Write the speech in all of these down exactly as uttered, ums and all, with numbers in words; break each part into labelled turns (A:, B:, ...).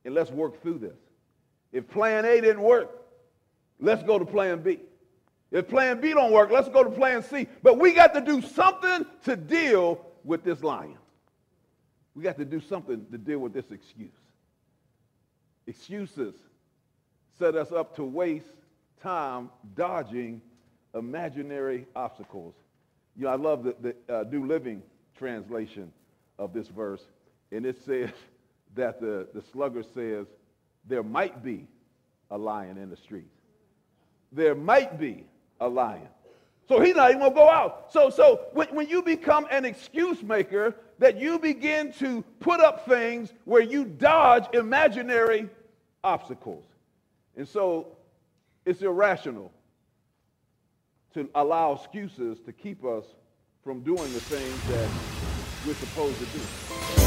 A: and let's work through this. If plan A didn't work, let's go to plan B. If plan B don't work, let's go to plan C. But we got to do something to deal with this lion. We got to do something to deal with this excuse. Excuses set us up to waste time dodging imaginary obstacles. You know, I love the, the uh, New Living Translation of this verse, and it says that the, the sluggard says, there might be a lion in the streets. There might be a lion. So he's not even going to go out. So, so when, when you become an excuse maker, that you begin to put up things where you dodge imaginary obstacles. And so it's irrational to allow excuses to keep us from doing the things that we're supposed to do.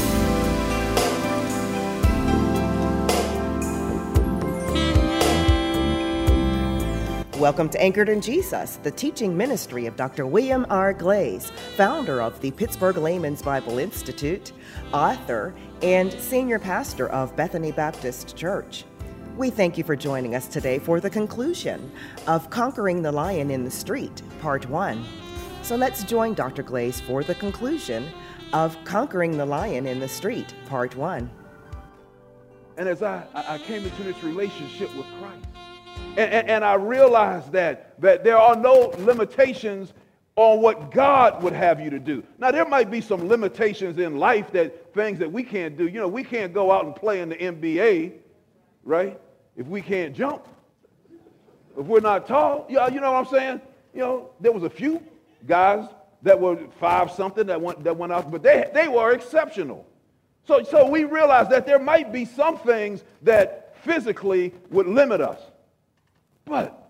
B: Welcome to Anchored in Jesus, the teaching ministry of Doctor William R. Glaze, founder of the Pittsburgh Layman's Bible Institute, author, and senior pastor of Bethany Baptist Church. We thank you for joining us today for the conclusion of Conquering the Lion in the Street, Part one. So let's join Doctor Glaze for the conclusion of Conquering the Lion in the Street, Part one.
A: And as I, I came into this relationship with Christ, And, and, and I realized that, that there are no limitations on what God would have you to do. Now, there might be some limitations in life, that things that we can't do. You know, we can't go out and play in the N B A, right? If we can't jump, if we're not tall, you know, you know what I'm saying? You know, there was a few guys that were five something that went, that went out, but they, they were exceptional. So, so we realized that there might be some things that physically would limit us. But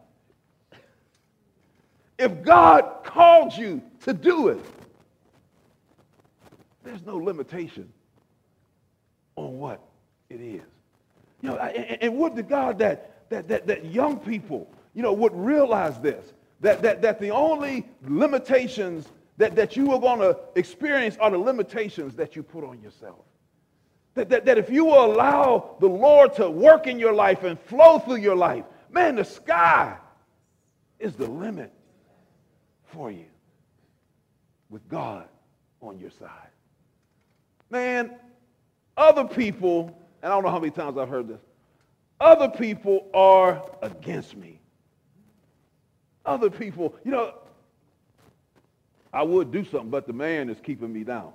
A: if God called you to do it, there's no limitation on what it is. You know, and, and would to God that, that, that, that young people, you know, would realize this, that, that, that the only limitations that, that you are going to experience are the limitations that you put on yourself. That, that, that if you will allow the Lord to work in your life and flow through your life, man, the sky is the limit for you with God on your side. Man, other people, and I don't know how many times I've heard this, other people are against me. Other people, you know, I would do something, but the man is keeping me down.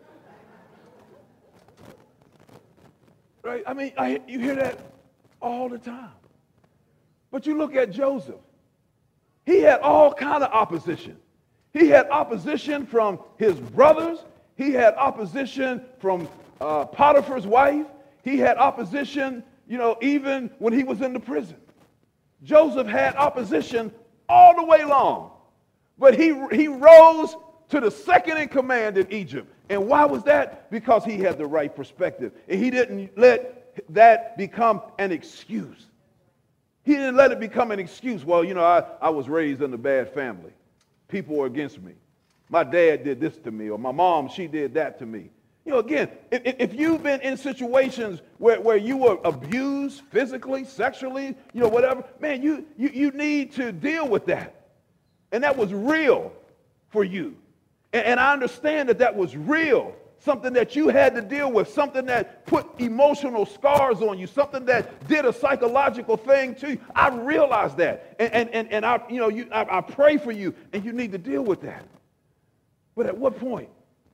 A: Right? I mean, I, you hear that all the time. But you look at Joseph. He had all kind of opposition. He had opposition from his brothers. He had opposition from uh, Potiphar's wife. He had opposition, you know, even when he was in the prison. Joseph had opposition all the way long. But he, he rose to the second in command in Egypt. And why was that? Because he had the right perspective. And he didn't let that become an excuse. He didn't let it become an excuse. Well, you know, I, I was raised in a bad family. People were against me. My dad did this to me, or my mom, she did that to me. You know, again, if, if you've been in situations where, where you were abused physically, sexually, you know, whatever, man, you, you, you need to deal with that. And that was real for you. And, and I understand that that was real. Something that you had to deal with, something that put emotional scars on you, something that did a psychological thing to you. I realize that. And, and, and, and I, you know, you, I, I pray for you, and you need to deal with that. But at what point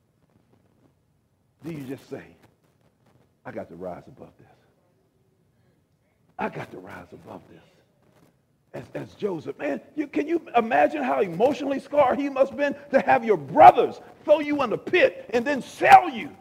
A: do you just say, I got to rise above this? I got to rise above this. As, as Joseph, man, you, can you imagine how emotionally scarred he must have been to have your brothers throw you in the pit and then sell you?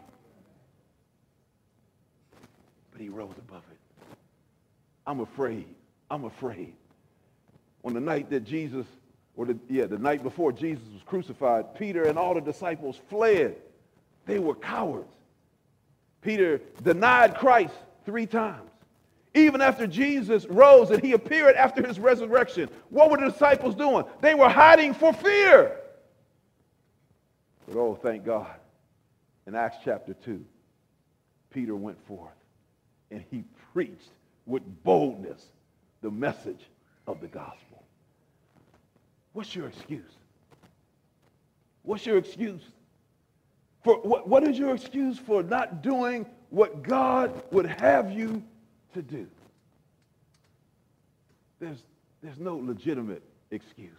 A: But he rose above it. I'm afraid. I'm afraid. On the night that Jesus, or the, yeah, the night before Jesus was crucified, Peter and all the disciples fled. They were cowards. Peter denied Christ three times. Even after Jesus rose and he appeared after his resurrection, what were the disciples doing? They were hiding for fear. But oh, thank God. In Acts chapter two, Peter went forth and he preached with boldness the message of the gospel. What's your excuse? What's your excuse? For what, what is your excuse for not doing what God would have you to do? There's, there's no legitimate excuse.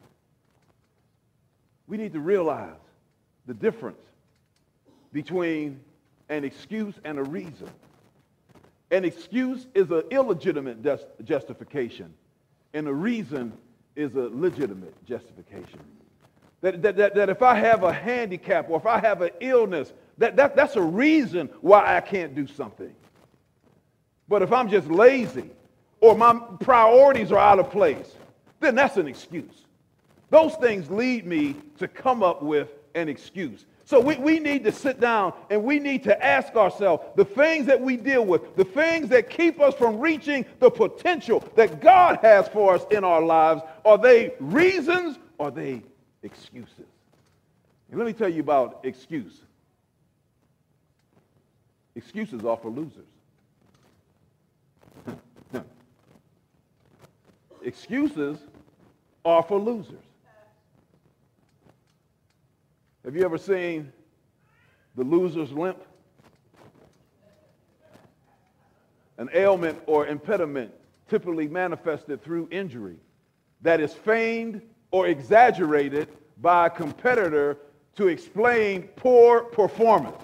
A: We need to realize the difference between an excuse and a reason. An excuse is an illegitimate just, justification, and a reason is a legitimate justification. That, that, that, that if I have a handicap or if I have an illness, that, that, that's a reason why I can't do something. But if I'm just lazy or my priorities are out of place, then that's an excuse. Those things lead me to come up with an excuse. So we, we need to sit down and we need to ask ourselves the things that we deal with, the things that keep us from reaching the potential that God has for us in our lives. Are they reasons or are they excuses? And let me tell you about excuse. Excuses are for losers. Excuses are for losers. Have you ever seen the loser's limp? An ailment or impediment typically manifested through injury that is feigned or exaggerated by a competitor to explain poor performance.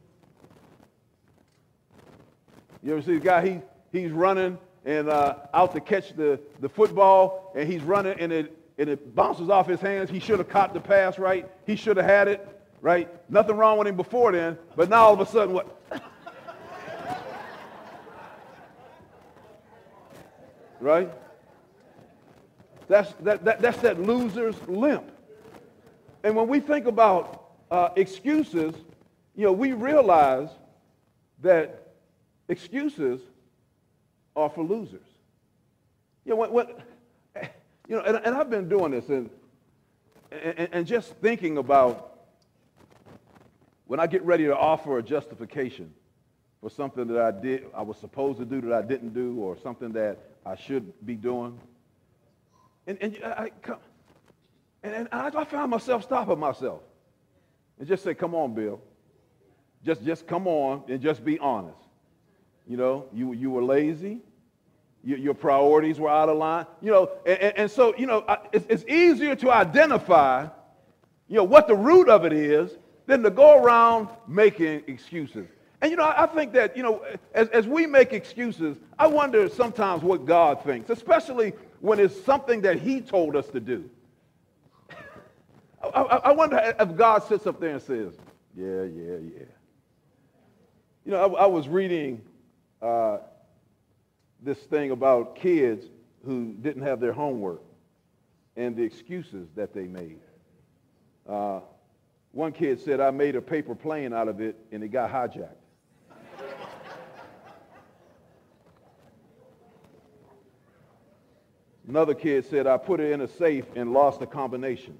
A: You ever see the guy, he, he's running and uh, out to catch the, the football, and he's running and it and it bounces off his hands. He should have caught the pass, right? He should have had it, right? Nothing wrong with him before then, but now all of a sudden, what? Right? That's that, that that's that loser's limp. And when we think about uh, excuses, you know, we realize that excuses are for losers. You know, when, when You know, and, and I've been doing this and, and, and just thinking about when I get ready to offer a justification for something that I did, I was supposed to do that I didn't do, or something that I should be doing. And, and I come, and, and I, I found myself stopping myself and just say, come on, Bill. Just, just come on and just be honest. You know, you, you were lazy. Your priorities were out of line, you know, and, and so, you know, it's, it's easier to identify, you know, what the root of it is than to go around making excuses. And, you know, I think that, you know, as, as we make excuses, I wonder sometimes what God thinks, especially when it's something that he told us to do. I, I, I wonder if God sits up there and says, yeah, yeah, yeah. You know, I, I was reading uh, this thing about kids who didn't have their homework and the excuses that they made. Uh, one kid said, I made a paper plane out of it and it got hijacked. Another kid said, I put it in a safe and lost the combination.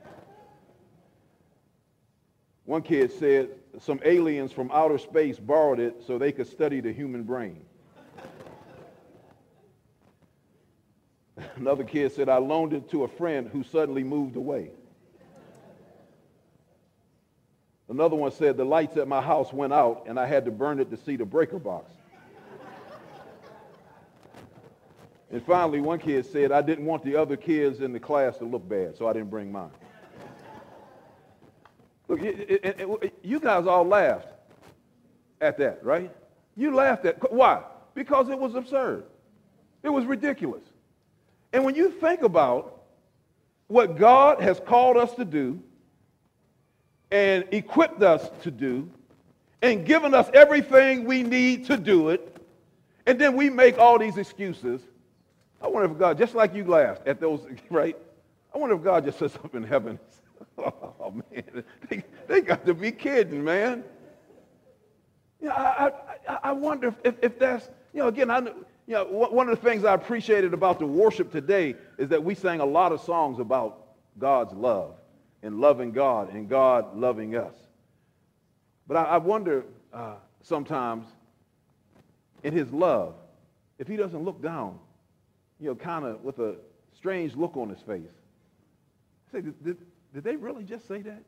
A: One kid said, some aliens from outer space borrowed it so they could study the human brain. Another kid said, I loaned it to a friend who suddenly moved away. Another one said, the lights at my house went out and I had to burn it to see the breaker box. And finally, one kid said, I didn't want the other kids in the class to look bad, so I didn't bring mine. Look, it, it, it, you guys all laughed at that, right? You laughed at, why? Because it was absurd. It was ridiculous. And when you think about what God has called us to do and equipped us to do and given us everything we need to do it, and then we make all these excuses, I wonder if God, just like you laughed at those, right? I wonder if God just sits up in heaven. Oh, man, they, they got to be kidding, man. You know, I, I, I wonder if, if, if that's, you know, again, I know, you know, one of the things I appreciated about the worship today is that we sang a lot of songs about God's love and loving God and God loving us. But I, I wonder uh, sometimes, in his love, if he doesn't look down, you know, kind of with a strange look on his face, say, did, did, did they really just say that?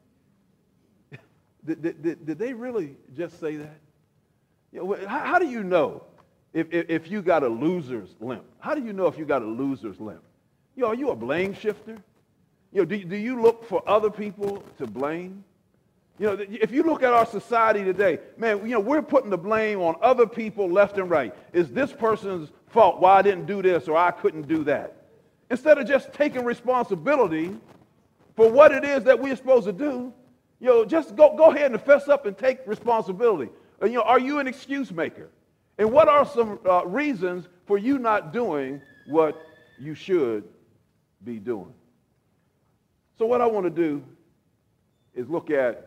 A: did, did, did, did they really just say that? You know, how, how do you know if, if, if you got a loser's limp? How do you know if you got a loser's limp? You know, are you a blame shifter? You know, do, do you look for other people to blame? You know, if you look at our society today, man, you know, we're putting the blame on other people left and right. Is this person's fault why I didn't do this or I couldn't do that? Instead of just taking responsibility for what it is that we're supposed to do, you know, just go, go ahead and fess up and take responsibility. You know, are you an excuse maker? And what are some uh, reasons for you not doing what you should be doing? So what I want to do is look at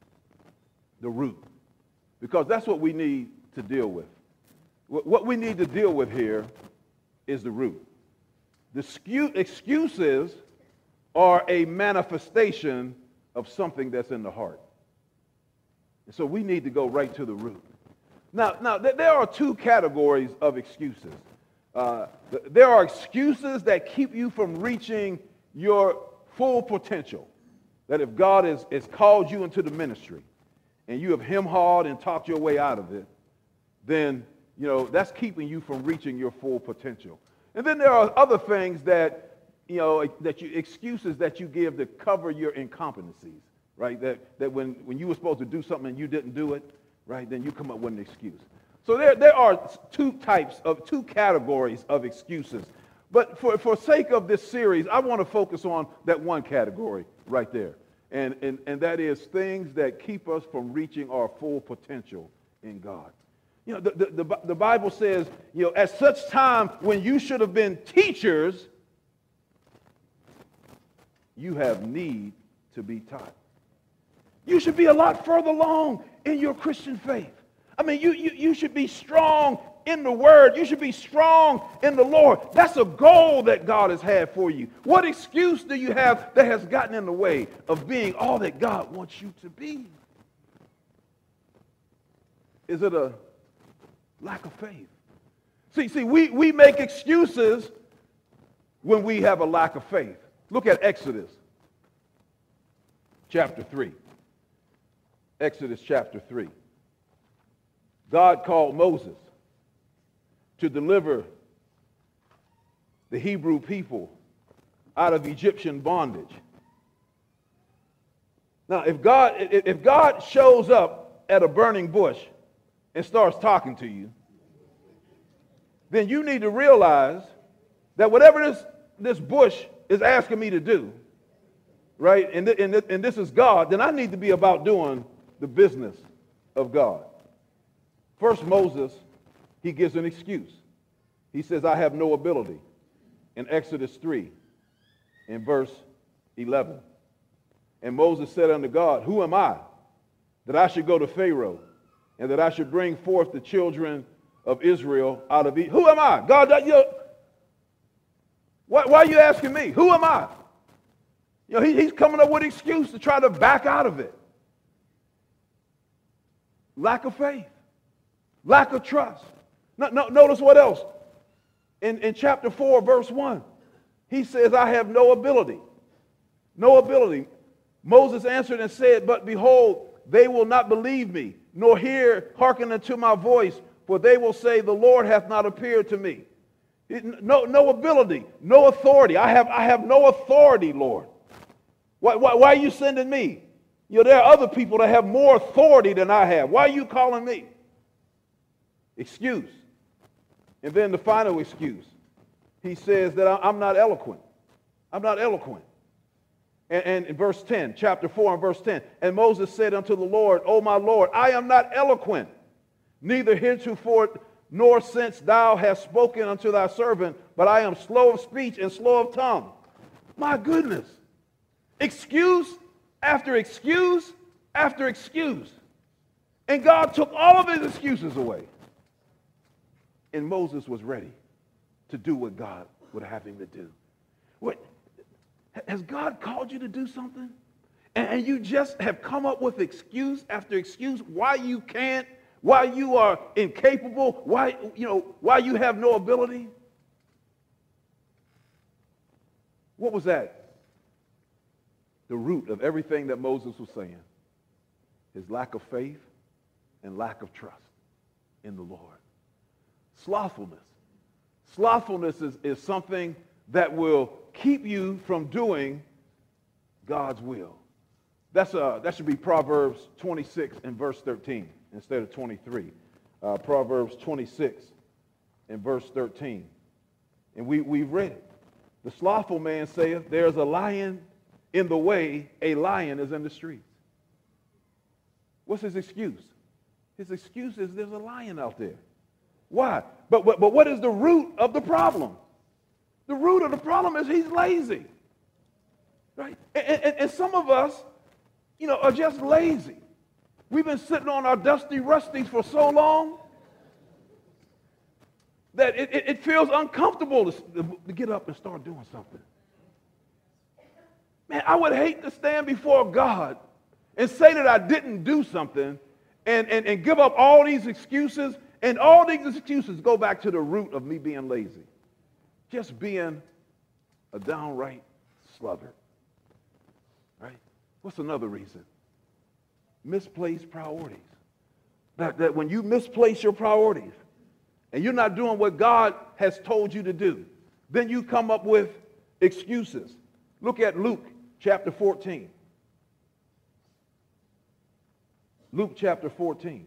A: the root, because that's what we need to deal with. What we need to deal with here is the root. The excuses are a manifestation of something that's in the heart. And so we need to go right to the root. Now, now there are two categories of excuses. Uh, there are excuses that keep you from reaching your full potential. That if God has, has called you into the ministry and you have hem-hawed and talked your way out of it, then, you know, that's keeping you from reaching your full potential. And then there are other things that, you know, that you, excuses that you give to cover your incompetencies, right? That, that when, when you were supposed to do something and you didn't do it, right, then you come up with an excuse. So there, there are two types of, two categories of excuses. But for, for sake of this series, I want to focus on that one category right there. And, and, and that is things that keep us from reaching our full potential in God. You know, the, the, the, the Bible says, you know, at such time when you should have been teachers, you have need to be taught. You should be a lot further along in your Christian faith. I mean, you, you, you should be strong in the Word. You should be strong in the Lord. That's a goal that God has had for you. What excuse do you have that has gotten in the way of being all that God wants you to be? Is it a lack of faith? See, see, we, we make excuses when we have a lack of faith. Look at Exodus chapter three. Exodus chapter three. God called Moses to deliver the Hebrew people out of Egyptian bondage. Now, if God, if God shows up at a burning bush and starts talking to you, then you need to realize that whatever this, this bush is asking me to do, right, and, th- and, th- and this is God, then I need to be about doing the business of God. First, Moses, he gives an excuse. He says, I have no ability. In Exodus three, in verse eleven. And Moses said unto God, who am I that I should go to Pharaoh and that I should bring forth the children of Israel out of Egypt? Who am I? God, you know, why, why are you asking me? Who am I? You know, he, he's coming up with an excuse to try to back out of it. Lack of faith. Lack of trust. No, no, notice what else. In, in chapter four, verse one, he says, I have no ability. No ability. Moses answered and said, but behold, they will not believe me, nor hear, hearken unto my voice, for they will say, the Lord hath not appeared to me. It, no, no ability, no authority. I have, I have no authority, Lord. Why, why, why are you sending me? You know, there are other people that have more authority than I have. Why are you calling me? Excuse. And then the final excuse. He says that I'm not eloquent. I'm not eloquent. And, and in verse ten, chapter four and verse ten, and Moses said unto the Lord, O my Lord, I am not eloquent, neither heretofore nor since thou hast spoken unto thy servant, but I am slow of speech and slow of tongue. My goodness. Excuse after excuse after excuse. And God took all of his excuses away. And Moses was ready to do what God would have him to do. What, has God called you to do something? And, and you just have come up with excuse after excuse why you can't, why you are incapable, why, you know, why you have no ability? What was that? The root of everything that Moses was saying. His lack of faith and lack of trust in the Lord. Slothfulness. Slothfulness is, is something that will keep you from doing God's will. That's uh, that should be Proverbs twenty-six and verse thirteen instead of twenty-three. Uh, Proverbs twenty-six and verse thirteen. And we, we've read it. The slothful man saith, there's a lion in the way, a lion is in the streets. What's his excuse? His excuse is there's a lion out there. Why? But, but, but what is the root of the problem? The root of the problem is he's lazy. Right? And, and, and some of us, you know, are just lazy. We've been sitting on our dusty rusties for so long that it, it, it feels uncomfortable to, to get up and start doing something. Man, I would hate to stand before God and say that I didn't do something and, and, and give up all these excuses, and all these excuses go back to the root of me being lazy. Just being a downright sluggard. Right? What's another reason? Misplaced priorities. That, that when you misplace your priorities and you're not doing what God has told you to do, then you come up with excuses. Look at Luke chapter fourteen. Luke chapter fourteen.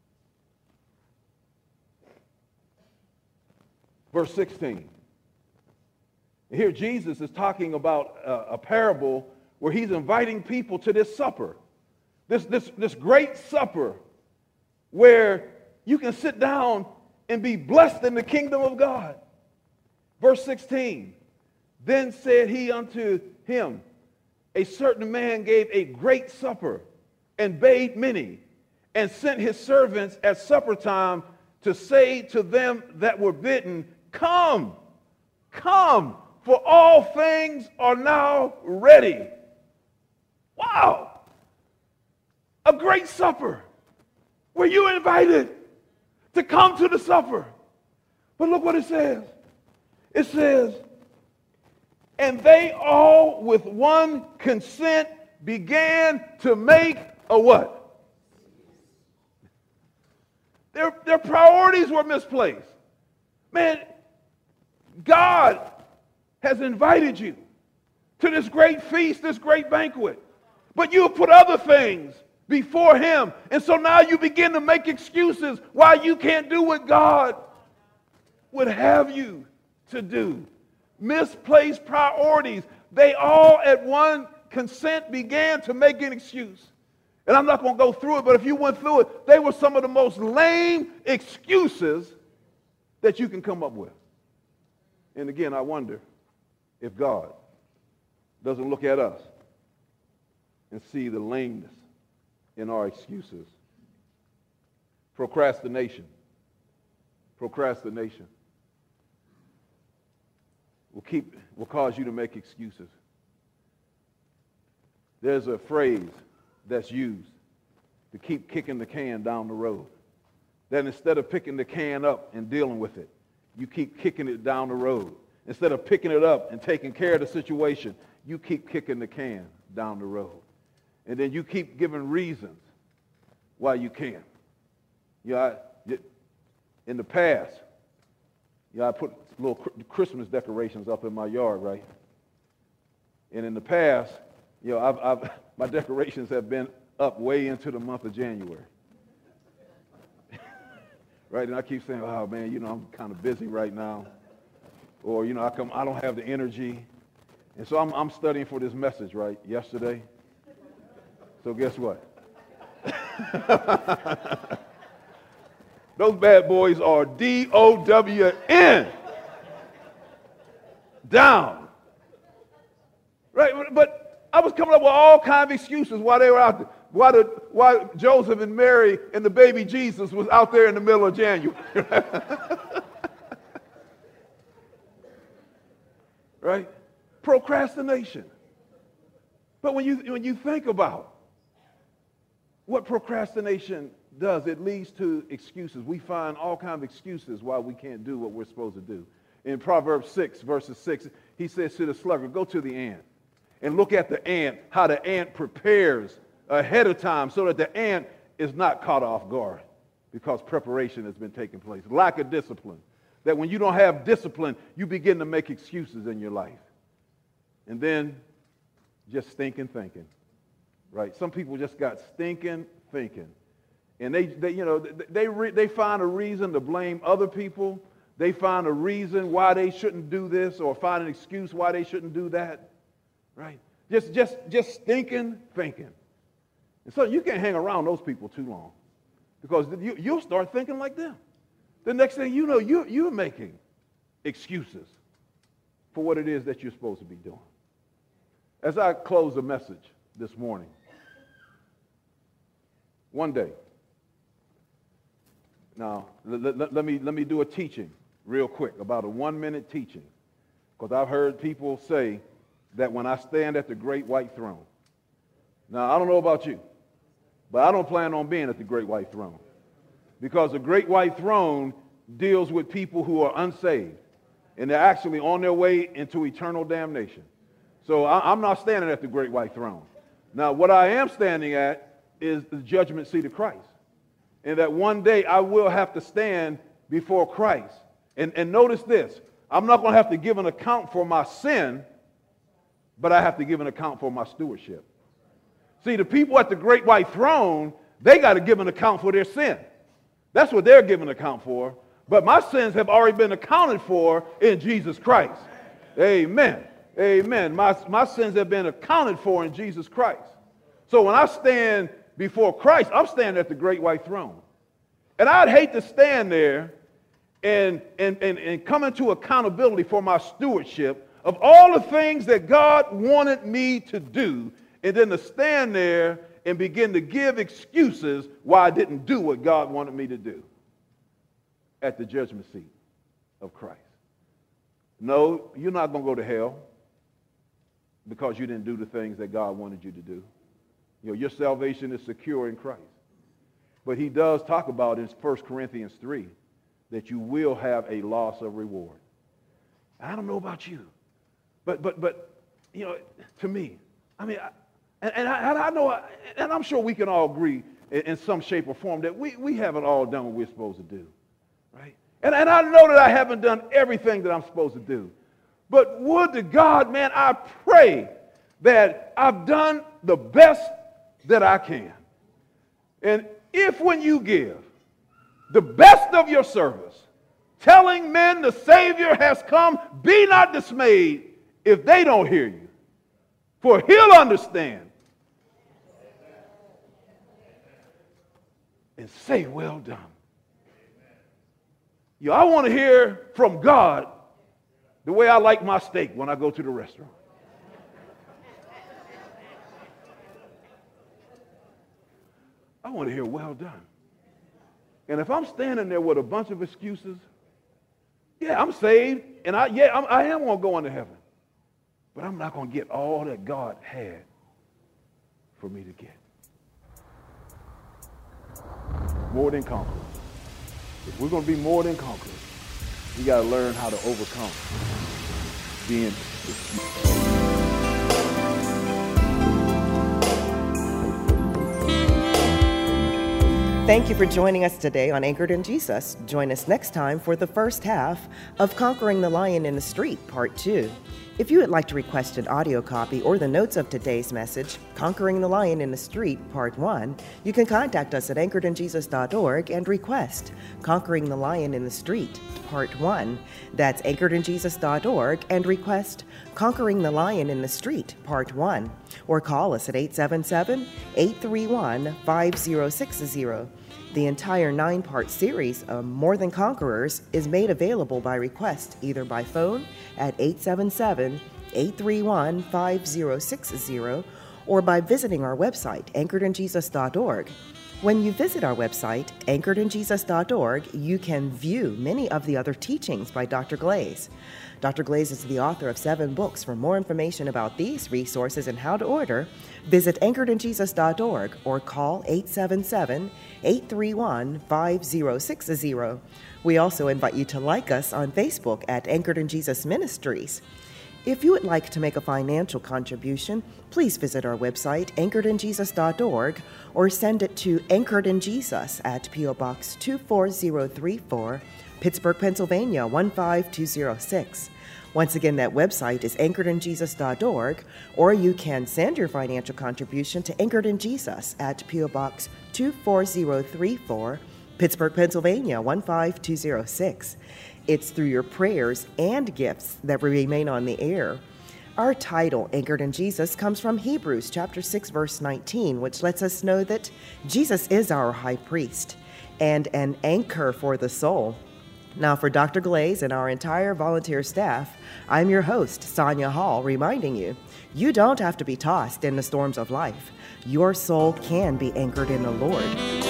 A: Verse sixteen. Here Jesus is talking about a, a parable where he's inviting people to this supper. This, this, this great supper where you can sit down and be blessed in the kingdom of God. Verse sixteen. Then said he unto him, a certain man gave a great supper and bade many, and sent his servants at supper time to say to them that were bidden, come, come, for all things are now ready. Wow! A great supper. Were you invited to come to the supper? But look what it says. It says, and they all with one consent began to make a what? Their, their priorities were misplaced. Man, God has invited you to this great feast, this great banquet. But you have put other things before him. And so now you begin to make excuses why you can't do what God would have you to do. Misplaced priorities. They all at one consent began to make an excuse. And I'm not going to go through it, but if you went through it, they were some of the most lame excuses that you can come up with. And again, I wonder if God doesn't look at us and see the lameness in our excuses. Procrastination. Procrastination will keep will cause you to make excuses. There's a phrase that's used to keep kicking the can down the road. That instead of picking the can up and dealing with it, you keep kicking it down the road. Instead of picking it up and taking care of the situation, you keep kicking the can down the road. And then you keep giving reasons why you can't. You know, I, in the past, you know, I put little Christmas decorations up in my yard, right? And in the past, you know, I've, I've, my decorations have been up way into the month of January. Right? And I keep saying, oh, man, you know, I'm kind of busy right now. Or, you know, I, come, I don't have the energy. And so I'm, I'm studying for this message, right, yesterday. So guess what? Those bad boys are D O W N. Down. Right? But I was coming up with all kinds of excuses why they were out there. Why, the, why Joseph and Mary and the baby Jesus was out there in the middle of January. Right? Procrastination. But when you, when you think about what procrastination does, it leads to excuses. We find all kinds of excuses why we can't do what we're supposed to do. In Proverbs six, verses six, he says to the sluggard, go to the ant and look at the ant, how the ant prepares ahead of time so that the ant is not caught off guard because preparation has been taking place. Lack of discipline. That when you don't have discipline, you begin to make excuses in your life. And then just stinking thinking, right? Some people just got stinking thinking. And they, they you know, they, re, they find a reason to blame other people. They find a reason why they shouldn't do this or find an excuse why they shouldn't do that, right? Just, just, just stinking thinking. And so you can't hang around those people too long because you, you'll start thinking like them. The next thing you know, you, you're making excuses for what it is that you're supposed to be doing. As I close the message this morning, one day, now let, let, let, me, let me do a teaching real quick, about a one-minute teaching, because I've heard people say that when I stand at the great white throne, now I don't know about you, but I don't plan on being at the great white throne, because the great white throne deals with people who are unsaved, and they're actually on their way into eternal damnation. So I, I'm not standing at the great white throne. Now, what I am standing at is the judgment seat of Christ, and that one day I will have to stand before Christ. And, and notice this, I'm not going to have to give an account for my sin, but I have to give an account for my stewardship. See, the people at the great white throne, they got to give an account for their sin. That's what they're giving an account for. But my sins have already been accounted for in Jesus Christ. Amen. Amen. My, my sins have been accounted for in Jesus Christ. So when I stand before Christ, I'm standing at the great white throne. And I'd hate to stand there and, and, and, and come into accountability for my stewardship of all the things that God wanted me to do, and then to stand there and begin to give excuses why I didn't do what God wanted me to do at the judgment seat of Christ. No, you're not going to go to hell because you didn't do the things that God wanted you to do. You know, your salvation is secure in Christ. But he does talk about in First Corinthians three that you will have a loss of reward. I don't know about you, but, but, but you know, to me, I mean, I, and, and, I, and I know, and I'm sure we can all agree in, in some shape or form that we, we haven't all done what we're supposed to do, right? And, and I know that I haven't done everything that I'm supposed to do. But would to God, man, I pray that I've done the best that I can. And if when you give the best of your service, telling men the Savior has come, be not dismayed if they don't hear you, for he'll understand and say, well done. You know, I want to hear from God the way I like my steak when I go to the restaurant. I want to hear well done. And if I'm standing there with a bunch of excuses, yeah, I'm saved, and I, yeah, I'm, I am going to go into heaven. But I'm not going to get all that God had for me to get. More than conquerors. If we're going to be more than conquerors, we got to learn how to overcome being excused.
B: Thank you for joining us today on Anchored in Jesus. Join us next time for the first half of Conquering the Lion in the Street, Part two. If you would like to request an audio copy or the notes of today's message, Conquering the Lion in the Street, Part one, you can contact us at anchored in jesus dot org and request Conquering the Lion in the Street, Part one. That's anchored in jesus dot org and request Conquering the Lion in the Street, Part one. Or call us at eight seven seven, eight three one, five zero six zero. The entire nine-part series of More Than Conquerors is made available by request either by phone at eight seven seven, eight three one, five zero six zero or by visiting our website, anchored in jesus dot org. When you visit our website, anchored in jesus dot org, you can view many of the other teachings by Doctor Glaze. Doctor Glaze is the author of seven books. For more information about these resources and how to order, visit anchored in jesus dot org or call eight seven seven, eight three one, five zero six zero. We also invite you to like us on Facebook at Anchored in Jesus Ministries. If you would like to make a financial contribution, please visit our website, anchored in jesus dot org, or send it to Anchored in Jesus at P O Box two four zero three four, Pittsburgh, Pennsylvania one five two zero six. Once again, that website is anchored in jesus dot org, or you can send your financial contribution to Anchored in Jesus at P O Box two four zero three four, Pittsburgh, Pennsylvania one five two zero six. It's through your prayers and gifts that we remain on the air. Our title, Anchored in Jesus, comes from Hebrews chapter six, verse nineteen, which lets us know that Jesus is our high priest and an anchor for the soul. Now, for Doctor Glaze and our entire volunteer staff, I'm your host, Sonia Hall, reminding you, you don't have to be tossed in the storms of life. Your soul can be anchored in the Lord.